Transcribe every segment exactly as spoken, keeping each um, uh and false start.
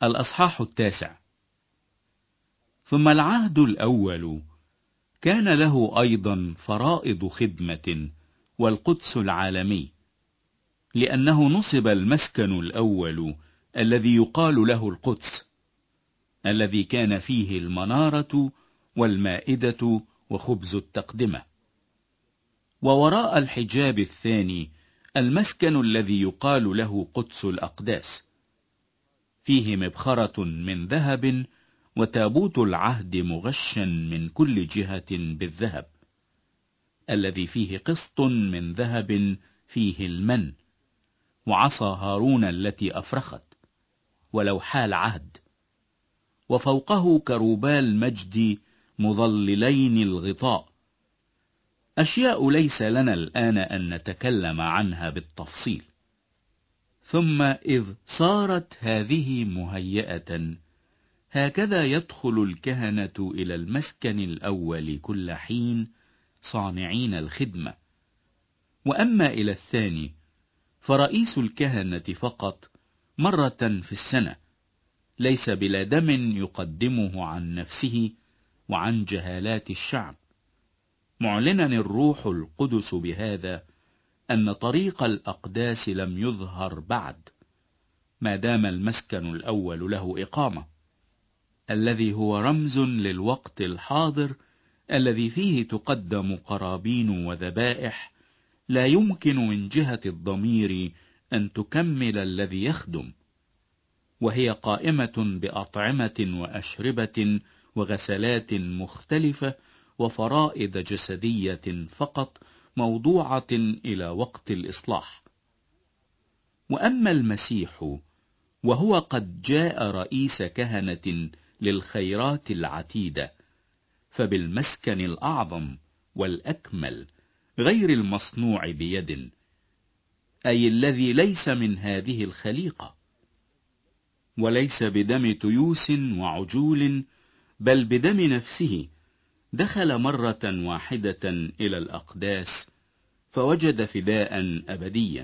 الأصحاح التاسع. ثم العهد الأول كان له أيضا فرائض خدمة والقدس العالمي، لأنه نصب المسكن الأول الذي يقال له القدس، الذي كان فيه المنارة والمائدة وخبز التقدمة. ووراء الحجاب الثاني المسكن الذي يقال له قدس الأقداس، فيه مبخرة من ذهب وتابوت العهد مغشا من كل جهة بالذهب، الذي فيه قسط من ذهب فيه المن، وعصا هارون التي أفرخت، ولوحا العهد، وفوقه كروبال مجد مظللين الغطاء، أشياء ليس لنا الآن أن نتكلم عنها بالتفصيل. ثم إذ صارت هذه مهيئة، هكذا يدخل الكهنة إلى المسكن الأول كل حين صانعين الخدمة. وأما إلى الثاني فرئيس الكهنة فقط مرة في السنة، ليس بلا دم يقدمه عن نفسه وعن جهالات الشعب، معلنا الروح القدس بهذا أن طريق الأقداس لم يظهر بعد، ما دام المسكن الأول له إقامة، الذي هو رمز للوقت الحاضر الذي فيه تقدم قرابين وذبائح لا يمكن من جهة الضمير أن تكمل الذي يخدم، وهي قائمة بأطعمة وأشربة وغسلات مختلفة وفرائض جسدية فقط موضوعة إلى وقت الإصلاح. وأما المسيح وهو قد جاء رئيس كهنة للخيرات العتيدة، فبالمسكن الأعظم والأكمل غير المصنوع بيد، أي الذي ليس من هذه الخليقة، وليس بدم تيوس وعجول، بل بدم نفسه دخل مرة واحدة إلى الأقداس فوجد فداء أبديا.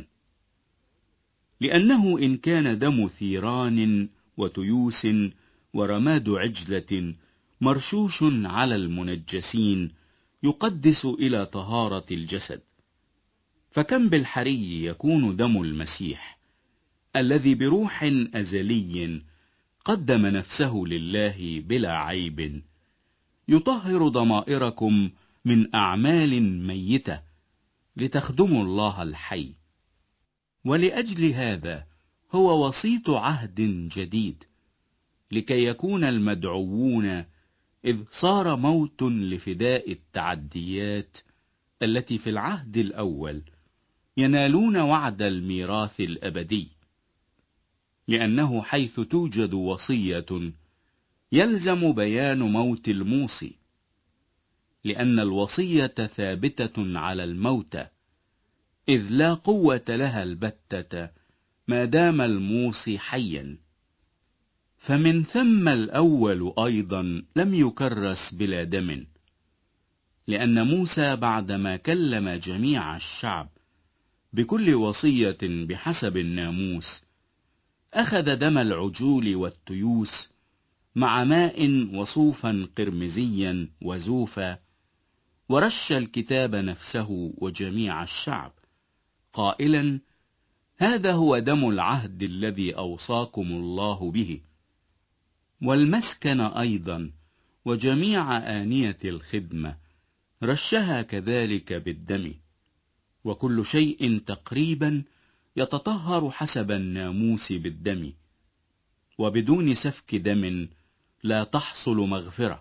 لأنه إن كان دم ثيران وتيوس ورماد عجلة مرشوش على المنجسين يقدس إلى طهارة الجسد، فكم بالحري يكون دم المسيح الذي بروح أزلي قدم نفسه لله بلا عيب، يطهر ضمائركم من أعمال ميتة لتخدموا الله الحي. ولأجل هذا هو وسيط عهد جديد، لكي يكون المدعوون إذ صار موت لفداء التعديات التي في العهد الأول ينالون وعد الميراث الأبدي. لأنه حيث توجد وصية يلزم بيان موت الموصي، لأن الوصية ثابتة على الموتى، إذ لا قوة لها البتة ما دام الموصي حيا. فمن ثم الأول أيضا لم يكرس بلا دم، لأن موسى بعدما كلم جميع الشعب بكل وصية بحسب الناموس أخذ دم العجول والتيوس مع ماء وصوفا قرمزيا وزوفا، ورش الكتاب نفسه وجميع الشعب قائلا: هذا هو دم العهد الذي أوصاكم الله به. والمسكن أيضا وجميع آنية الخدمة رشها كذلك بالدم، وكل شيء تقريبا يتطهر حسب الناموس بالدم، وبدون سفك دم لا تحصل مغفرة.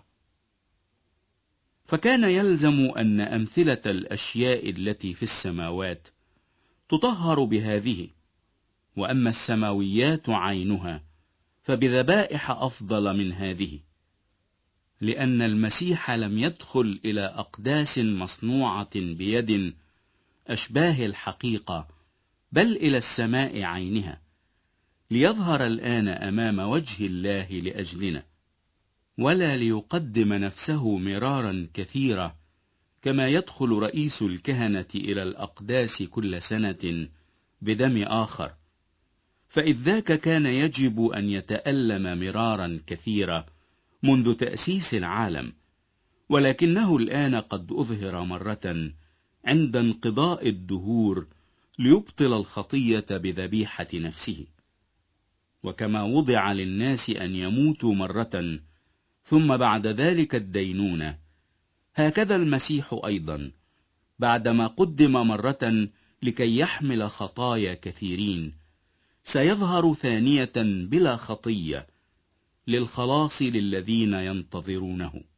فكان يلزم أن أمثلة الأشياء التي في السماوات تطهر بهذه، وأما السماويات عينها فبذبائح أفضل من هذه، لأن المسيح لم يدخل إلى أقداس مصنوعة بيد أشباه الحقيقة، بل إلى السماء عينها، ليظهر الآن أمام وجه الله لأجلنا، ولا ليقدم نفسه مرارا كثيرة كما يدخل رئيس الكهنة إلى الأقداس كل سنة بدم آخر، فإذ ذاك كان يجب أن يتألم مرارا كثيرا منذ تأسيس العالم، ولكنه الآن قد أظهر مرة عند انقضاء الدهور ليبطل الخطية بذبيحة نفسه. وكما وضع للناس أن يموتوا مرة ثم بعد ذلك الدينونة، هكذا المسيح أيضا بعدما قدم مرة لكي يحمل خطايا كثيرين سيظهر ثانية بلا خطية للخلاص للذين ينتظرونه.